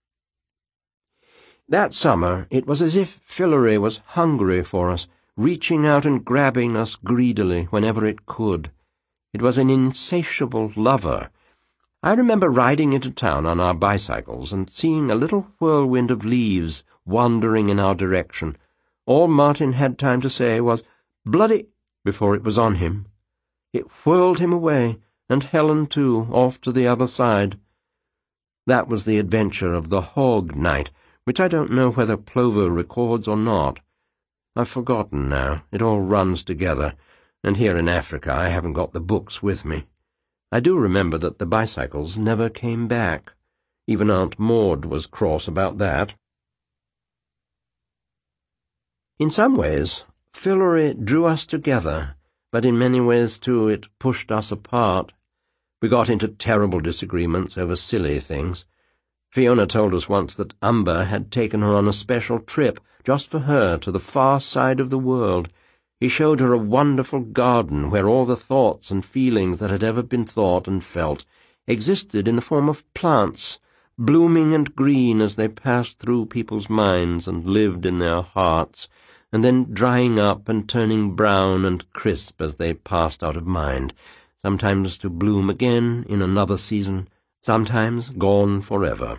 That summer it was as if Fillory was hungry for us, reaching out and grabbing us greedily whenever it could. It was an insatiable lover. I remember riding into town on our bicycles and seeing a little whirlwind of leaves wandering in our direction. All Martin had time to say was, "Bloody," before it was on him. It whirled him away, and Helen too, off to the other side. That was the adventure of the Hog Night, which I don't know whether Plover records or not. I've forgotten now. It all runs together, and here in Africa I haven't got the books with me. I do remember that the bicycles never came back. Even Aunt Maud was cross about that. In some ways, Fillory drew us together, but in many ways, too, it pushed us apart. We got into terrible disagreements over silly things. Fiona told us once that Umber had taken her on a special trip, just for her, to the far side of the world. He showed her a wonderful garden where all the thoughts and feelings that had ever been thought and felt existed in the form of plants, blooming and green as they passed through people's minds and lived in their hearts, and then drying up and turning brown and crisp as they passed out of mind, sometimes to bloom again in another season, sometimes gone forever.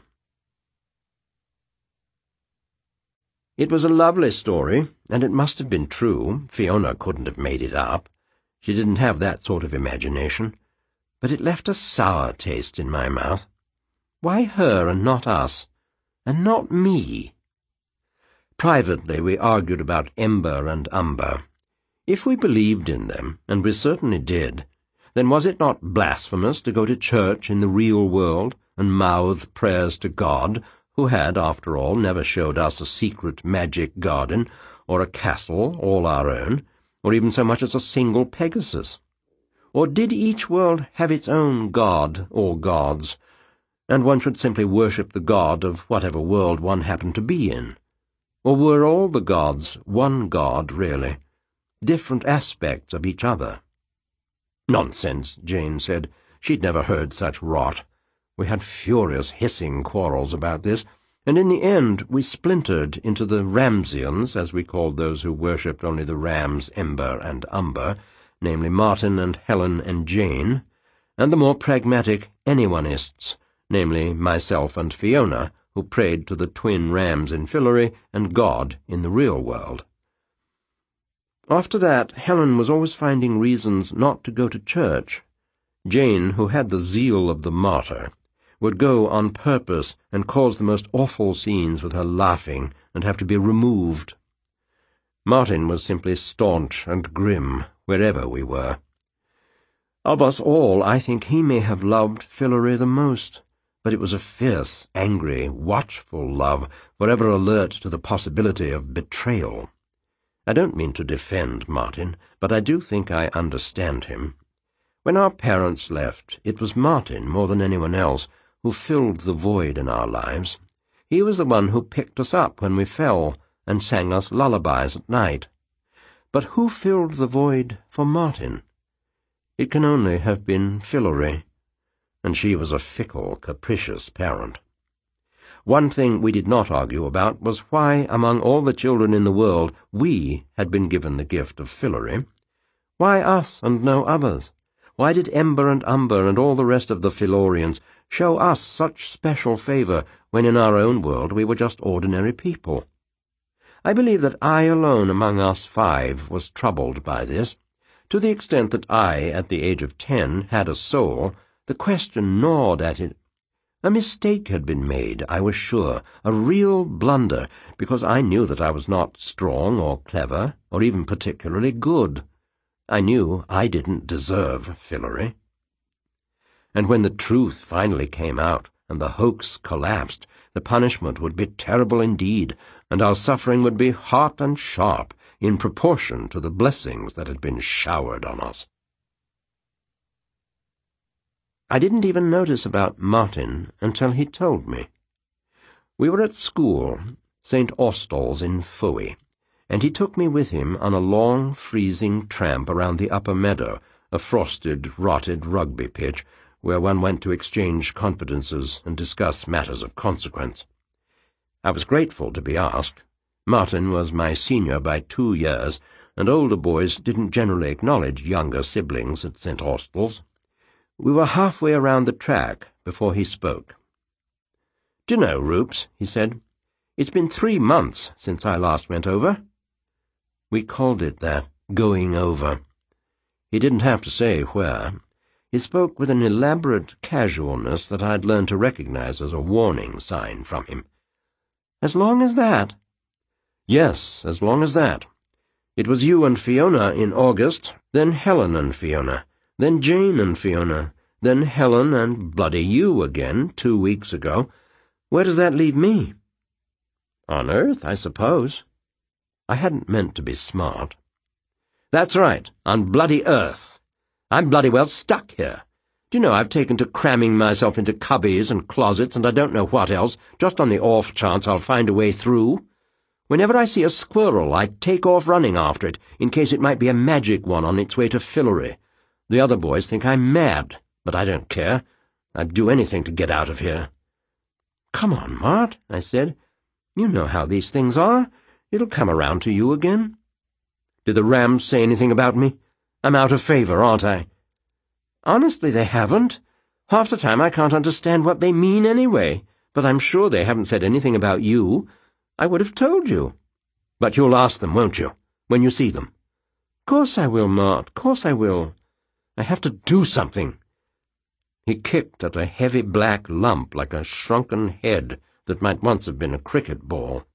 It was a lovely story, and it must have been true. Fiona couldn't have made it up. She didn't have that sort of imagination. But it left a sour taste in my mouth. Why her and not us? And not me? Privately we argued about Ember and Umber. If we believed in them, and we certainly did, then was it not blasphemous to go to church in the real world and mouth prayers to God, who had, after all, never showed us a secret magic garden, or a castle all our own, or even so much as a single Pegasus? Or did each world have its own god or gods, and one should simply worship the god of whatever world one happened to be in? Or were all the gods one god, really, different aspects of each other? "Nonsense," Jane said. She'd never heard such rot. We had furious hissing quarrels about this, And in the end we splintered into the Ramsians, as we called those who worshipped only the rams Ember and Umber, namely Martin and Helen and Jane, and the more pragmatic Anyoneists, namely myself and Fiona, who prayed to the twin rams in Fillory and God in the real world. After that, Helen was always finding reasons not to go to church. Jane, who had the zeal of the martyr, would go on purpose and cause the most awful scenes with her laughing and have to be removed. Martin was simply staunch and grim wherever we were. Of us all, I think he may have loved Fillory the most, but it was a fierce, angry, watchful love, forever alert to the possibility of betrayal. I don't mean to defend Martin, but I do think I understand him. When our parents left, it was Martin, more than anyone else, who filled the void in our lives. He was the one who picked us up when we fell and sang us lullabies at night. But who filled the void for Martin? It can only have been Fillory, and she was a fickle, capricious parent. One thing we did not argue about was why, among all the children in the world, we had been given the gift of Fillory. Why us and no others? Why did Ember and Umber and all the rest of the Fillorians show us such special favour when in our own world we were just ordinary people? I believe that I alone among us 5 was troubled by this. To the extent that I, at the age of 10, had a soul, the question gnawed at it. A mistake had been made, I was sure, a real blunder, because I knew that I was not strong or clever, or even particularly good. I knew I didn't deserve Fillory. And when the truth finally came out, and the hoax collapsed, the punishment would be terrible indeed, and our suffering would be hot and sharp in proportion to the blessings that had been showered on us. I didn't even notice about Martin until he told me. We were at school, St. Austell's in Fowey, and he took me with him on a long, freezing tramp around the upper meadow, a frosted, rotted rugby pitch, where one went to exchange confidences and discuss matters of consequence. I was grateful to be asked. Martin was my senior by 2 years, and older boys didn't generally acknowledge younger siblings at St. Austell's. We were halfway around the track before he spoke. "Do you know, Roops," he said, "it's been 3 months since I last went over." We called it that, going over. He didn't have to say where. He spoke with an elaborate casualness that I'd learned to recognize as a warning sign from him. "As long as that?" "Yes, as long as that. It was you and Fiona in August, then Helen and Fiona, then Jane and Fiona, then Helen and bloody you again 2 weeks ago. Where does that leave me?" "On Earth, I suppose." I hadn't meant to be smart. "That's right, on bloody Earth. I'm bloody well stuck here. Do you know, I've taken to cramming myself into cubbies and closets and I don't know what else, just on the off chance I'll find a way through. Whenever I see a squirrel, I take off running after it, in case it might be a magic one on its way to Fillory. The other boys think I'm mad, but I don't care. I'd do anything to get out of here." "Come on, Mart," I said. "You know how these things are. It'll come around to you again." "Did the Rams say anything about me? I'm out of favour, aren't I?" "Honestly, they haven't. Half the time I can't understand what they mean anyway, but I'm sure they haven't said anything about you. I would have told you." "But you'll ask them, won't you, when you see them?" "Course I will, Mart, course I will. I have to do something." He kicked at a heavy black lump like a shrunken head that might once have been a cricket ball.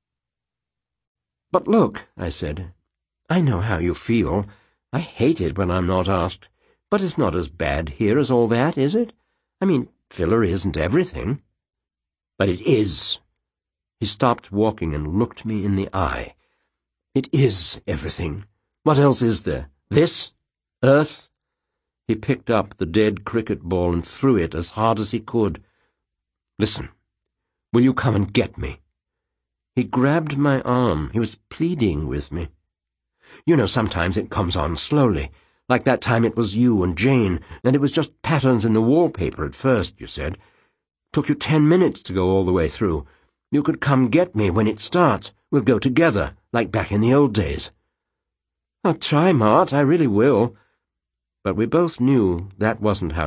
"But look," I said, "I know how you feel. I hate it when I'm not asked. But it's not as bad here as all that, is it? I mean, Fillory isn't everything." "But it is." He stopped walking and looked me in the eye. "It is everything. What else is there? This? Earth?" He picked up the dead cricket ball and threw it as hard as he could. "Listen, will you come and get me?" He grabbed my arm. He was pleading with me. "You know, sometimes it comes on slowly, like that time it was you and Jane, and it was just patterns in the wallpaper at first, you said. Took you 10 minutes to go all the way through. You could come get me when it starts. We'll go together, like back in the old days." "I'll try, Mart, I really will." But we both knew that wasn't how